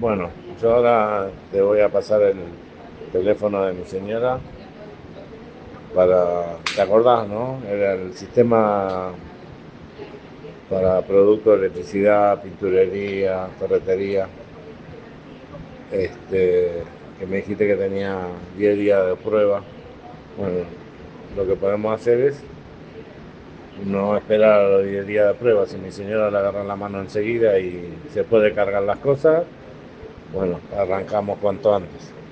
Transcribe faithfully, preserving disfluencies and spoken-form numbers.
Bueno, yo ahora te voy a pasar el teléfono de mi señora para, ¿te acordás, no? Era el sistema para productos de electricidad, pinturería, ferretería, este, que me dijiste que tenía diez días de prueba. Bueno, lo que podemos hacer es no esperar a los diez días de prueba. Si mi señora le agarra la mano enseguida y se puede cargar las cosas, bueno, arrancamos cuanto antes.